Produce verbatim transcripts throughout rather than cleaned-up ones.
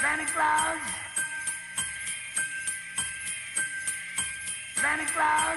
Santa Claus. Santa Claus.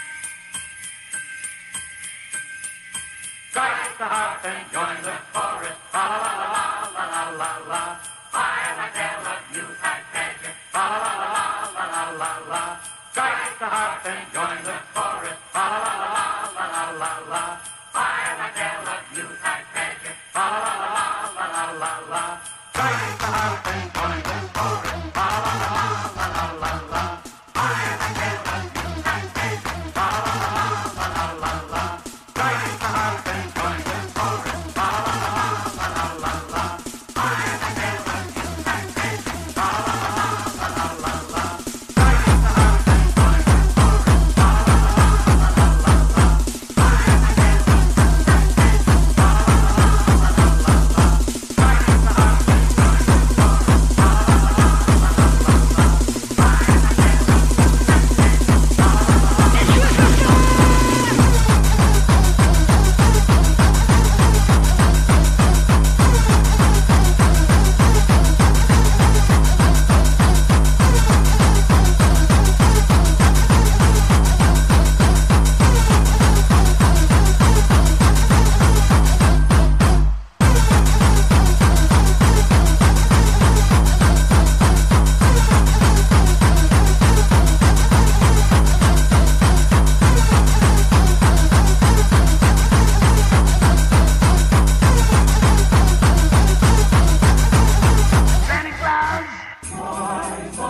Strike the harp and join the chorus. La la la la la la la la. While I tell of Yuletide treasure. La la la la la la la la. Strike the harp and join the chorus. La la la la la la la la. While I tell of Yuletide treasure. La la la la la la la la. Strike the harp and join the chorus. La la la la la la la. While I tell of Yuletide treasure. La la la la la la la. Strike the harp and join the chorus. La la la la la la la. While I tell of Yuletide treasure. La la la la la la la. Strike the harp and join the chorus. La la la la la la la. While I tell of Yuletide treasure. La la la la la la la. Strike the harp and join the chorus. La la la la la la la. While I tell of Yuletide treasure. La la la la la la la. Santa Claus.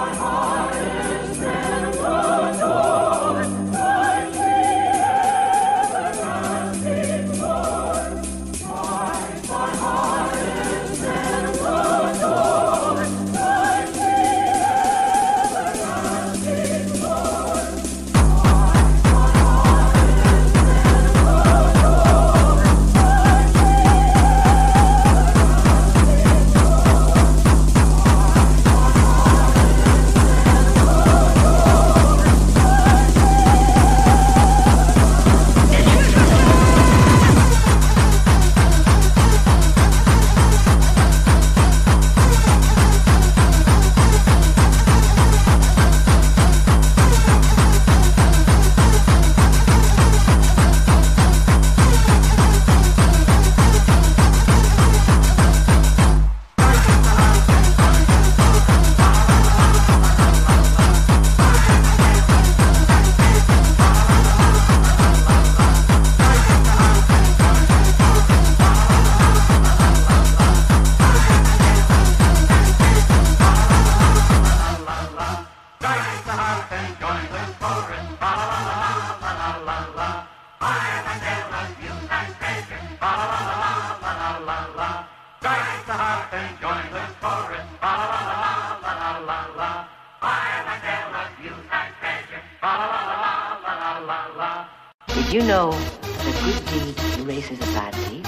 Strike the harp and join the chorus. La la la la la la la. While I tell of Yuletide treasure. La la la la la la la. Strike the harp and join the chorus. La la la la la la la. While I tell of Yuletide treasure. La la la la la la la. Did you know that a good deed erases a bad deed?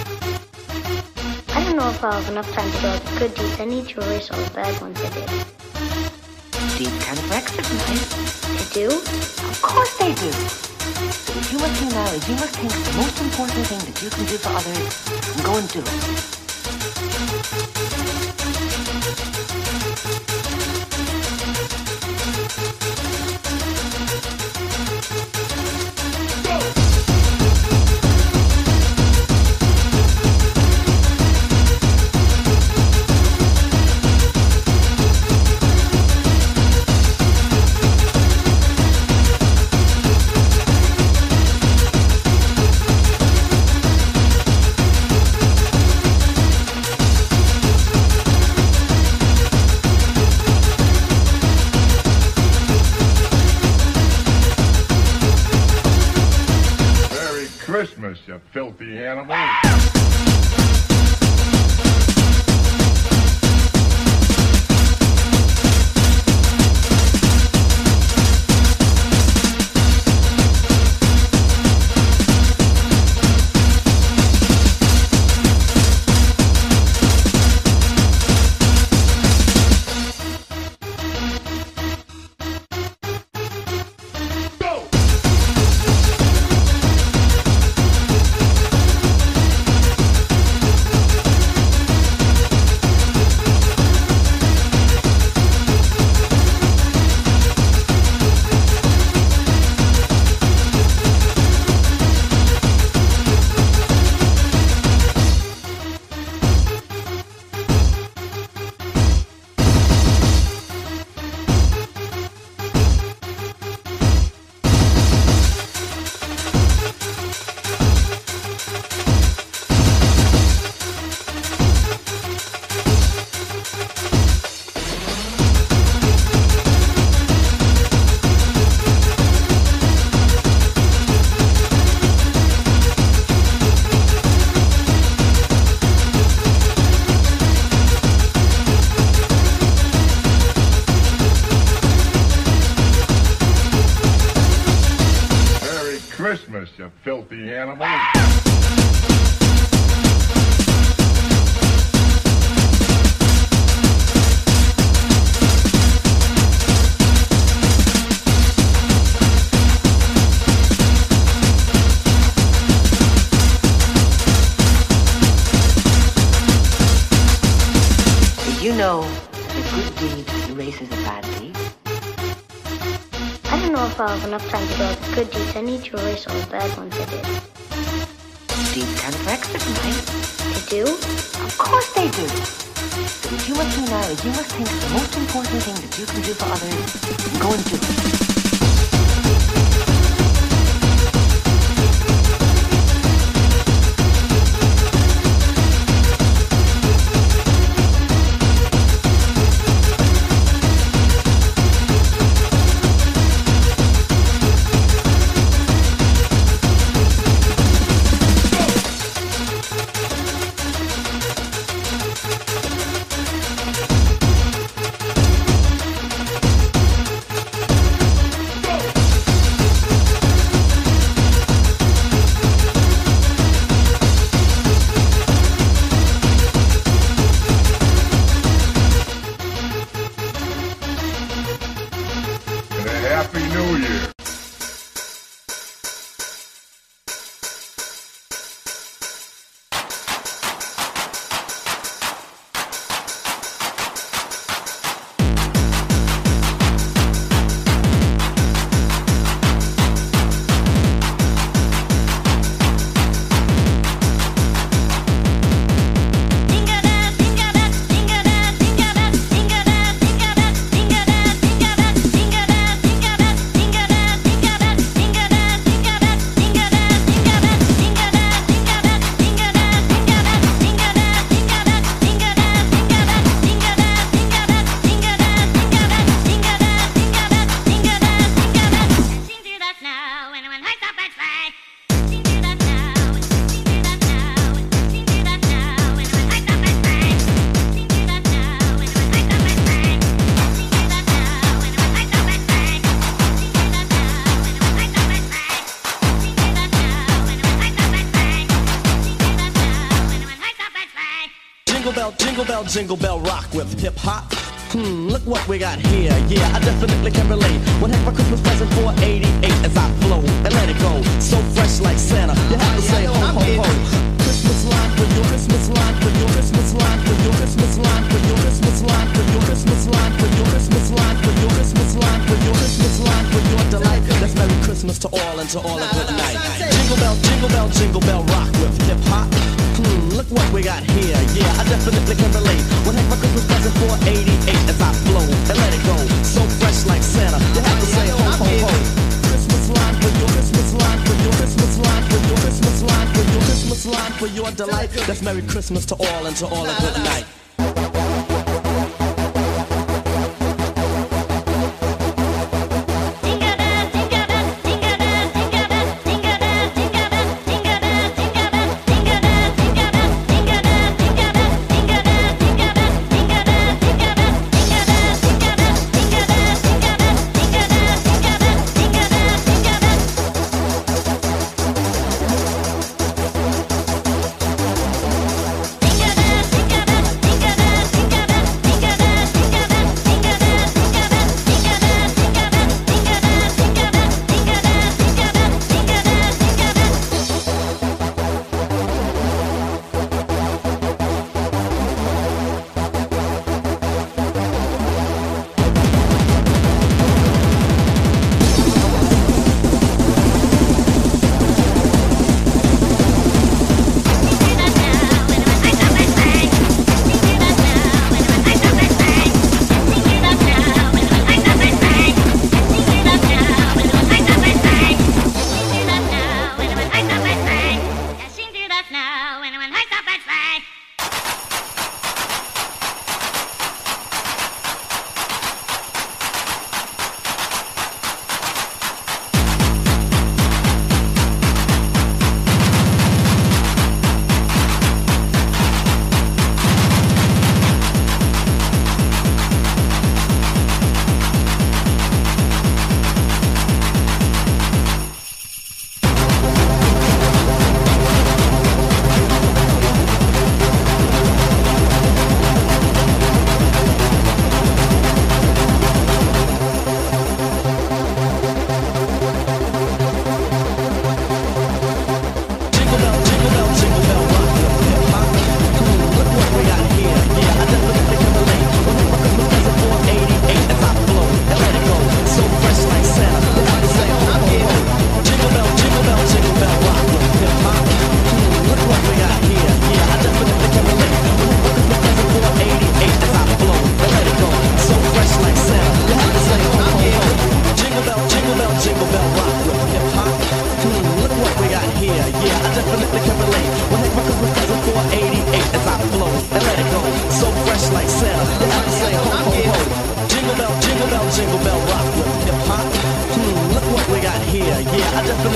I don't know if I'll have enough time to do all the good deeds. I need to erase all the bad ones I did. Deeds kind of recognize. They do? Of course they do. So what you must do now is you must think of the most important thing that you can do for others and go and do it. Christmas, you filthy animal. you filthy animal. You know that a good deed erases a bad deed. I don't know if I'll have enough time to do all the good deeds. I need to erase all the bad ones I did. Deeds count for extra tonight. They do? Of course they do. So what you must do now is you must think of the most important thing that you can do for others and go and do it. Happy New Year. Jingle bell, jingle bell, jingle bell rock with hip hop. Hmm, look what we got here. Yeah, I definitely can relate. What had my Christmas present for eighty-eight as I flow and let it go. So fresh like Santa, you have to say ho, ho, ho. Christmas line for your Christmas line for your Christmas line for your Christmas line for your Christmas line for your Christmas line for your Christmas line for your Christmas line for your Christmas line for your delight. That's Merry Christmas to all and to all a good night. Jingle bell, jingle bell, jingle bell rock with hip hop. Hmm, look what we got here. Yeah, I definitely can relate. When I had my Christmas present for eighty-eight as I flow and let it go. So fresh like Santa, you have to say ho, ho, ho. Christmas line for your Christmas line for your Christmas line for your Christmas line for your Christmas line for your delight. That's Merry Christmas to all and to all a good night. Jingle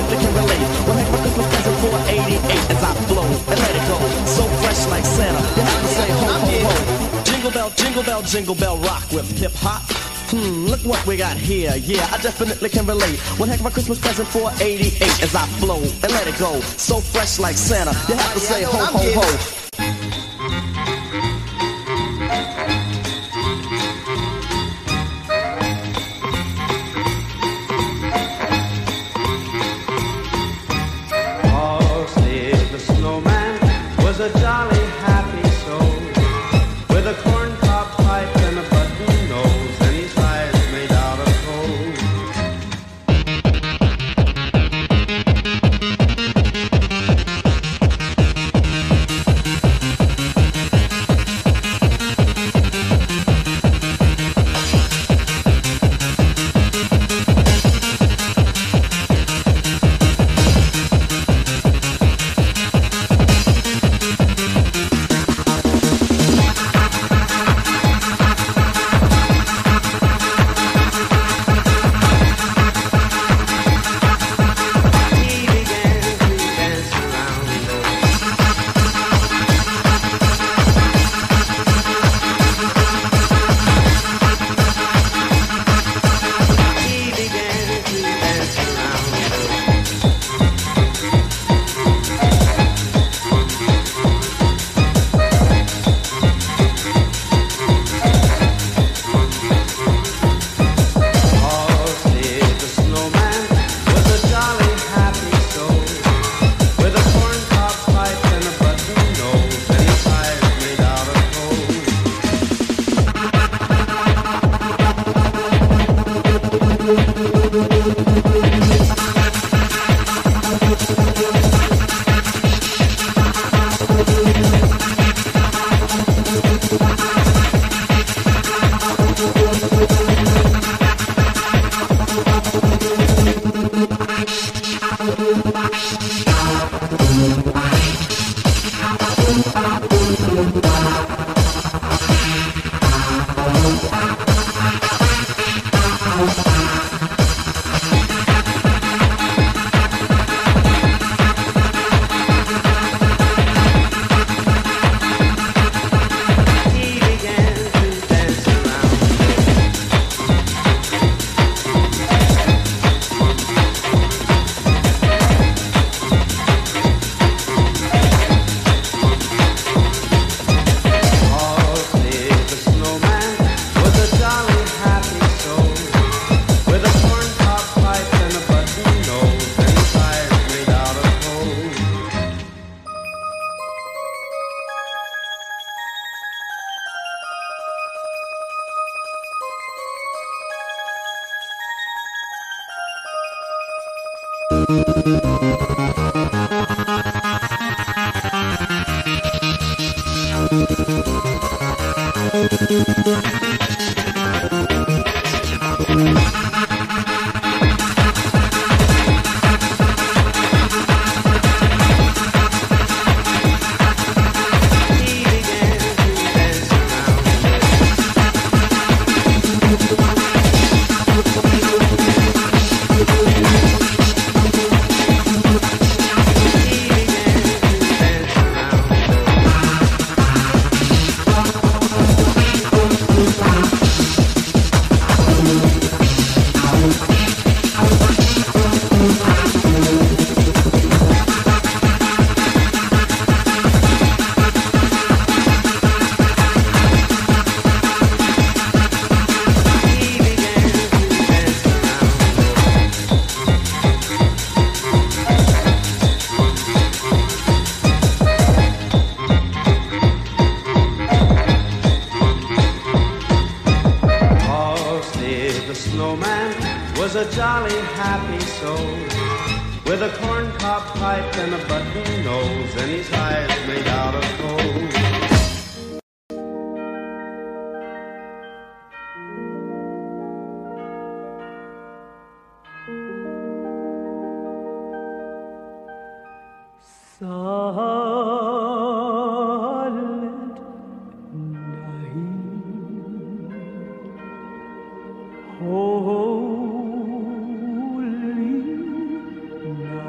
definitely can relate. When I heck my Christmas present for eighty-eight as I flow and let it go. So fresh like Santa, you have to say ho, ho, ho. Jingle bell, jingle bell, jingle bell rock with hip hop. Hmm, look what we got here. Yeah, I definitely can relate. One heck of a Christmas present for eighty-eight as I flow and let it go. So fresh like Santa, you have to say ho, ho, ho. A jolly happy soul with a corncob pipe and a button nose, and his eyes made out of gold. Holy night.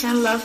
and love.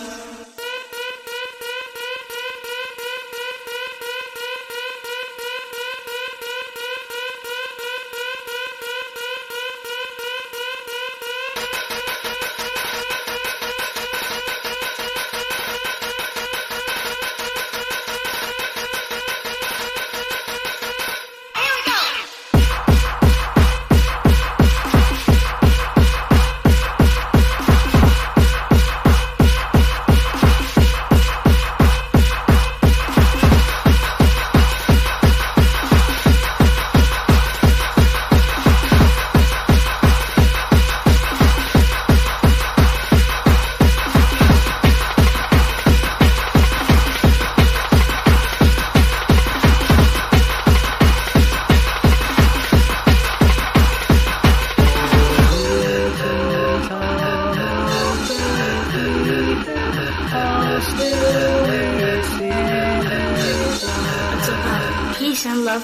Peace and love.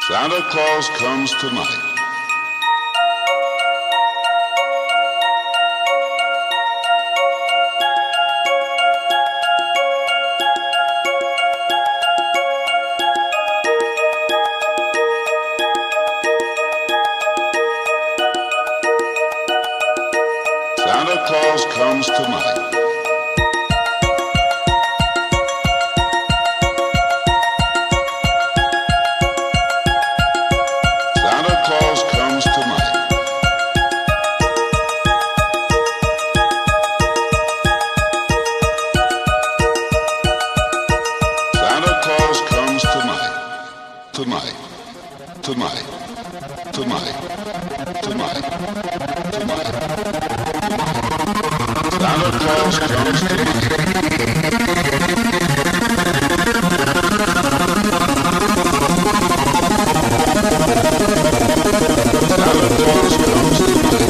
Santa Claus comes tonight. Santa Claus comes tonight. Santa Claus comes tonight. Santa Claus comes tonight. Tonight. Tonight. Tonight. Tonight. Tonight. Santa Claus comes tonight. Santa Claus comes tonight.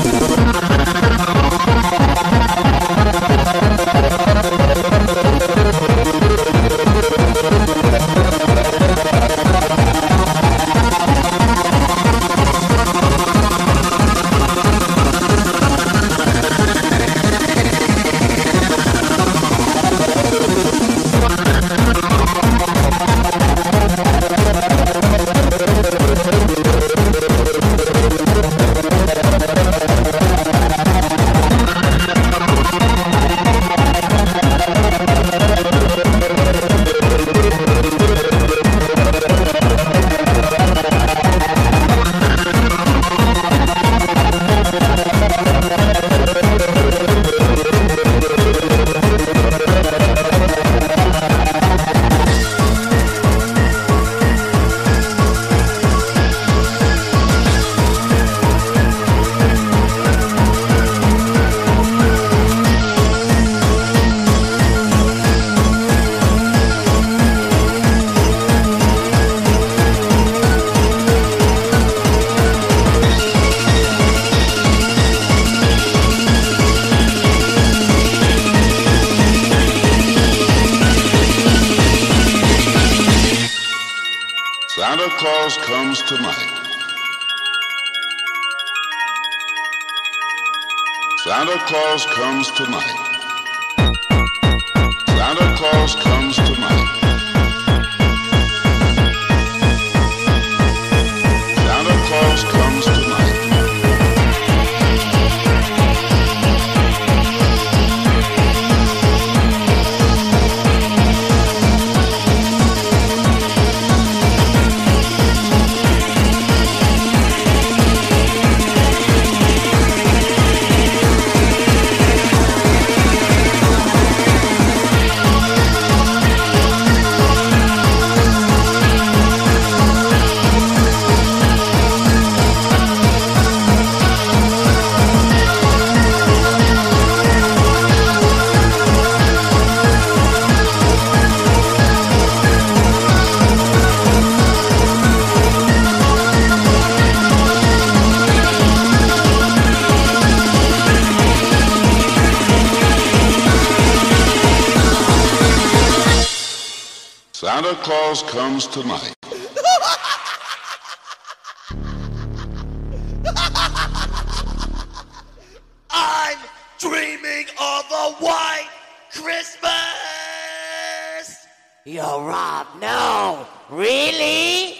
Santa Claus comes tonight. Santa Claus comes tonight. Santa Claus comes tonight. Santa Claus comes tonight. Santa Claus comes tonight. I'm dreaming of a white Christmas! Yo, Rob, no! Really?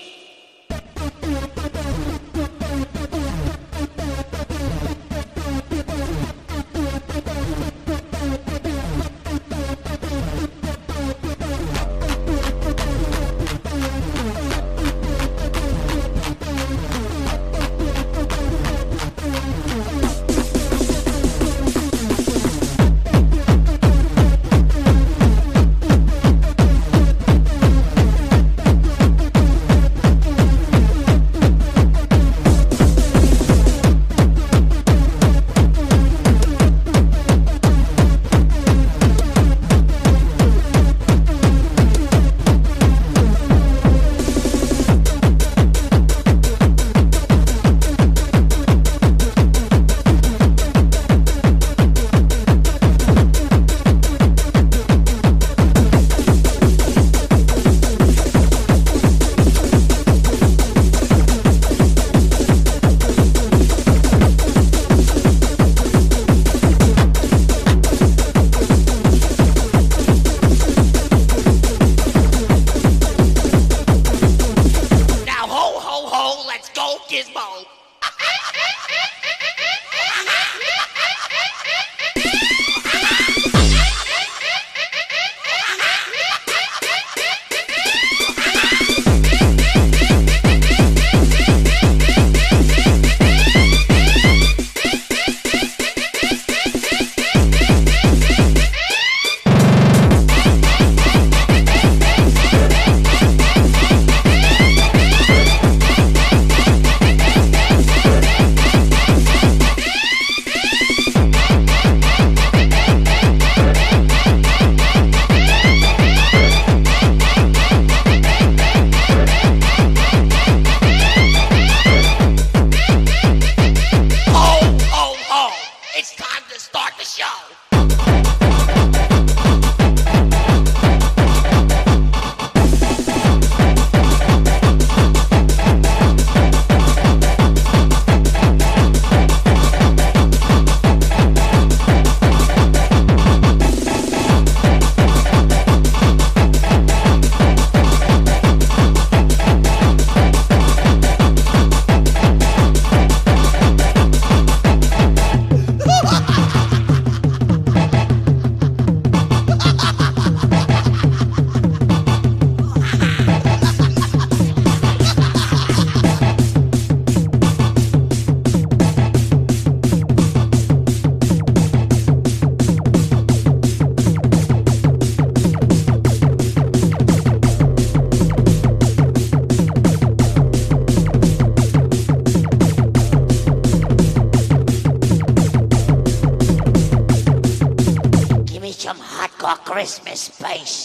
Christmas space.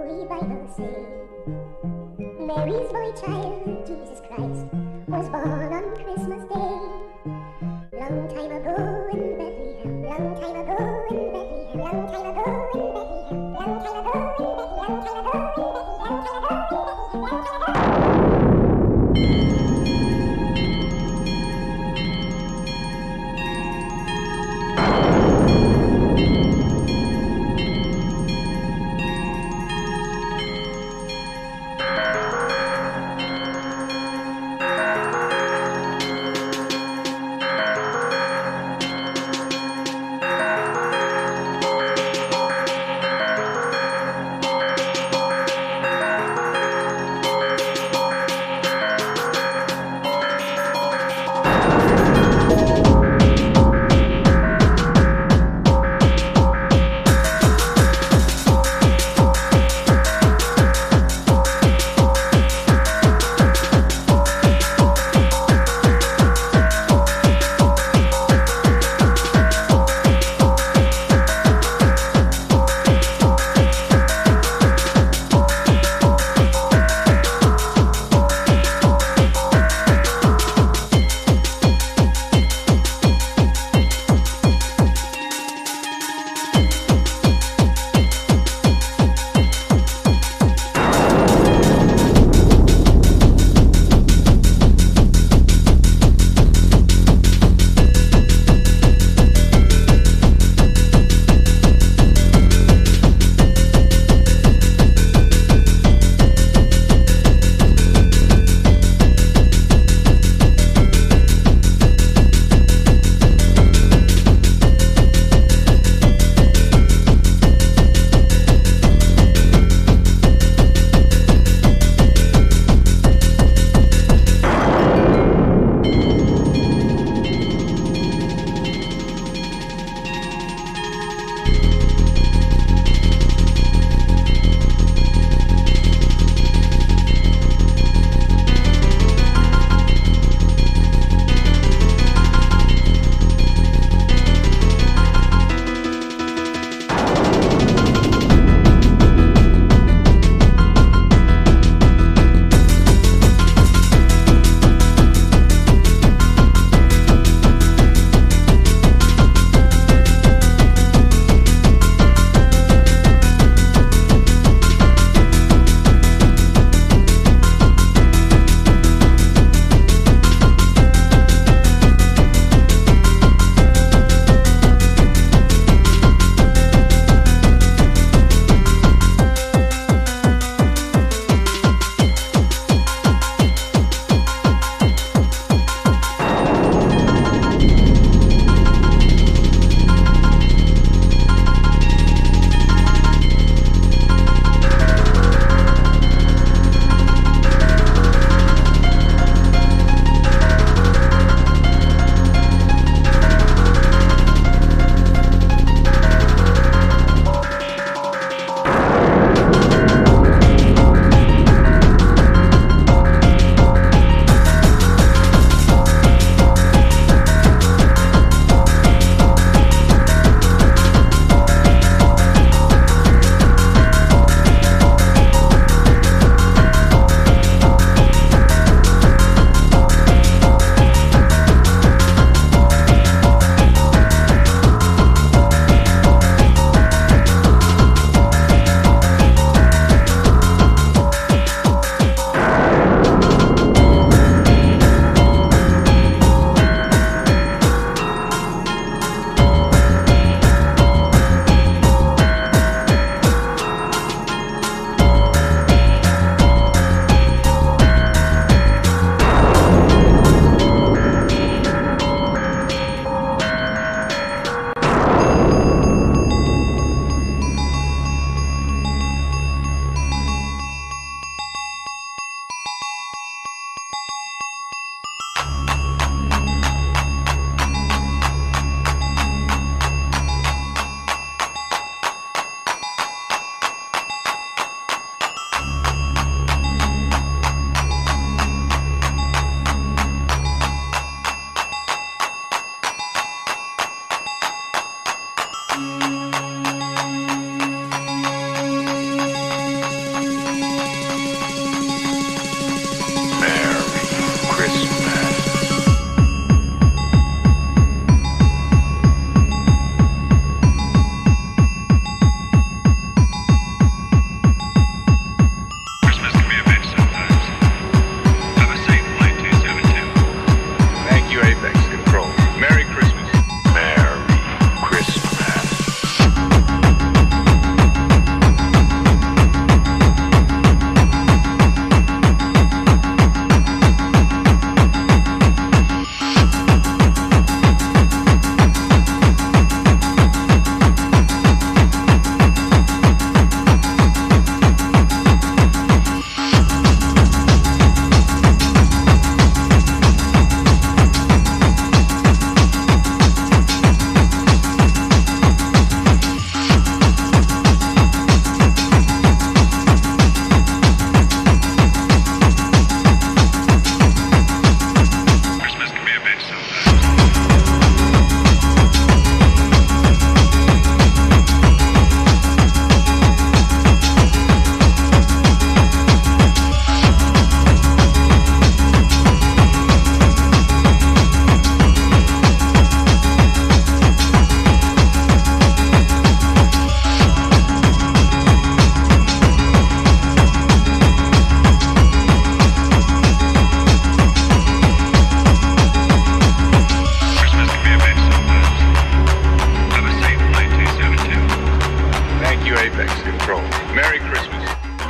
Holy Bible say, Mary's boy child, Jesus Christ, was born on Christmas Day. Long time ago in Bethlehem, long time ago in Bethlehem, long time ago in Bethlehem, long time ago in Bethlehem, long time ago in Bethlehem, long time ago in Bethlehem, long time ago.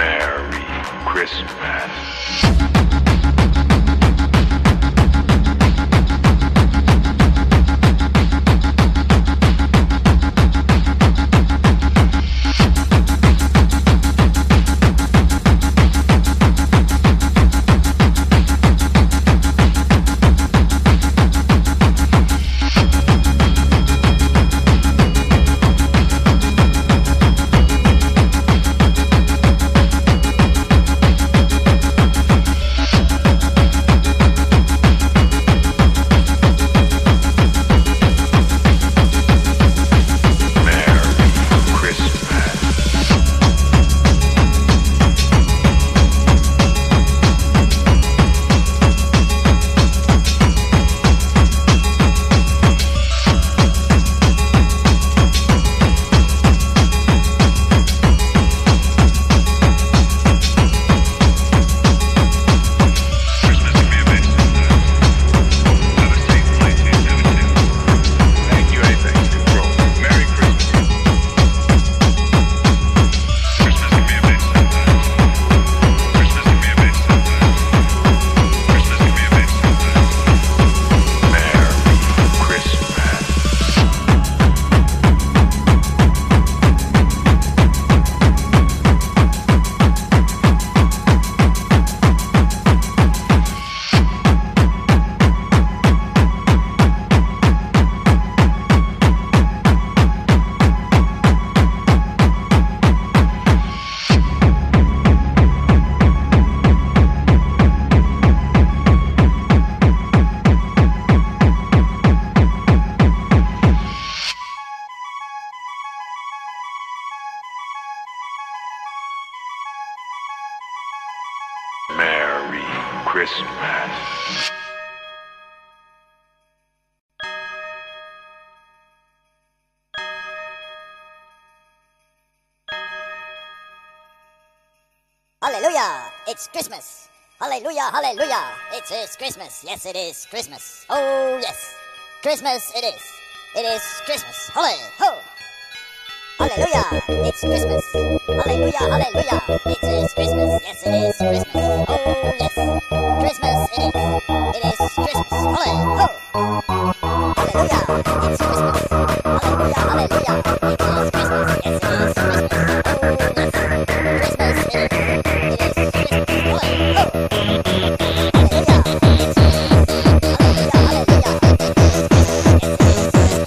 Merry Christmas. Merry Christmas. Hallelujah! It's Christmas! Hallelujah, hallelujah! It is Christmas! Yes, it is Christmas! Oh, yes! Christmas it is! It is Christmas! Hallelujah! Ho! Hallelujah! It's Christmas! Hallelujah, hallelujah! It is Christmas! Yes, it is Christmas! Oh, yes! Christmas it is! It is Christmas! Hallelujah! Ho! Hallelujah! It's Christmas! Hallelujah, hallelujah! It is Christmas! Yes, it is Christmas! Oh, yes! Christmas it is! It is Christmas! Hallelujah! Ho! Hallelujah! It's Christmas! Hallelujah, hallelujah! It is Christmas! Yes, it is Christmas!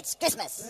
It's Christmas.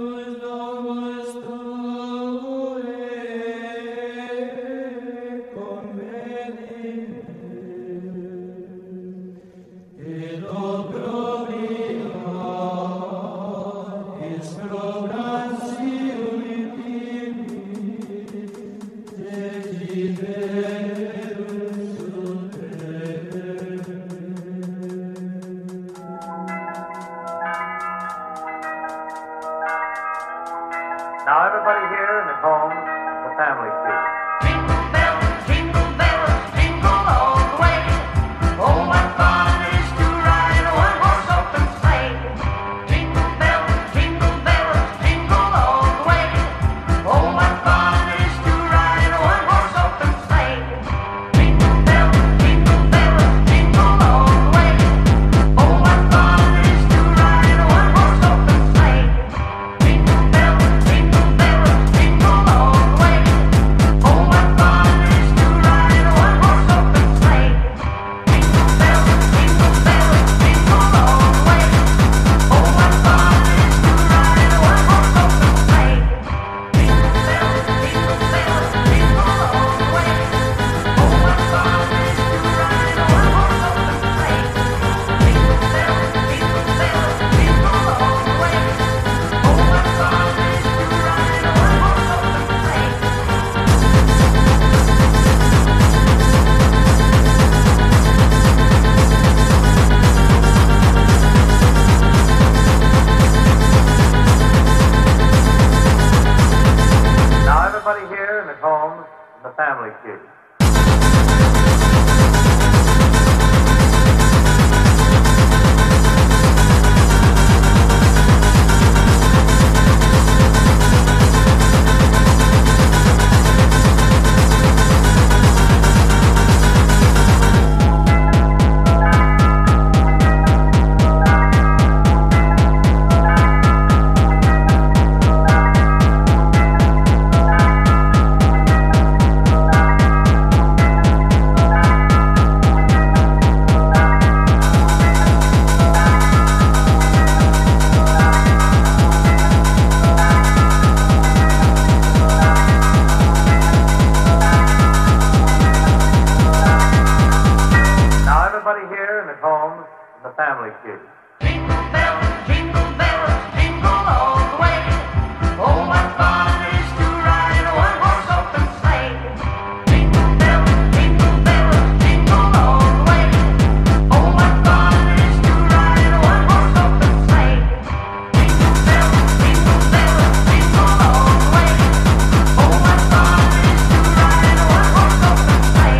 Now everybody here and at home, the family feud. Jingle bells, jingle bells, jingle all the way. Oh, what fun it is to ride a one-horse open sleigh. Jingle bells, jingle bells, jingle all the way. Oh, what fun it is to ride a one-horse open sleigh. Jingle bells, jingle bells, jingle all the way. Oh, what fun it is to ride a one-horse open sleigh. Jingle bells, jingle bells, jingle all the way. Oh, what fun it is to ride a one-horse open sleigh. Jingle bells, jingle bells, jingle all the way. Oh, what fun it is to ride a one-horse open sleigh. Jingle bells, jingle bells, jingle all the way. Oh, what fun it is to ride a one-horse open sleigh. Jingle bells, jingle bells, jingle all the way. Oh, what fun it is to ride a one-horse open sleigh. Now everybody here and at home, the family feud. Now everybody here and at home, the family feud. Jingle bells, jingle bells, jingle all the way. Oh, what fun it is to ride a one-horse open sleigh. Jingle bells, jingle bells, jingle all the way. Oh, what fun it is to ride a one-horse open sleigh. Jingle bells, jingle bells, jingle all the way. Oh, what fun it is to ride a one-horse open sleigh.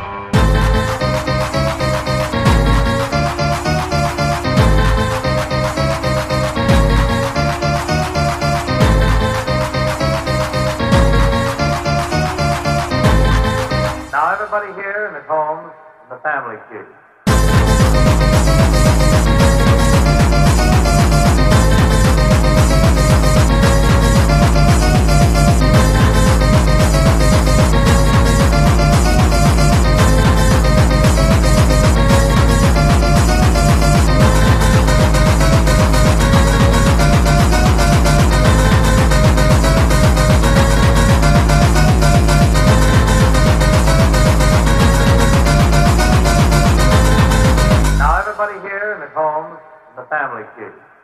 Now everybody here and at home, the family feud. Now everybody here and at home, the family feud.